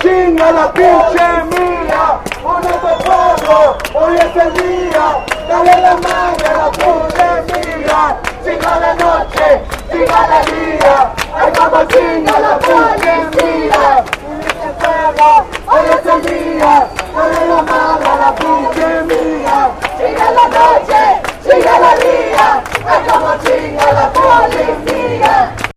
chinga la pinche mía, únete pueblo, hoy es el día, dale la mano a la pinche mía, chinga la noche,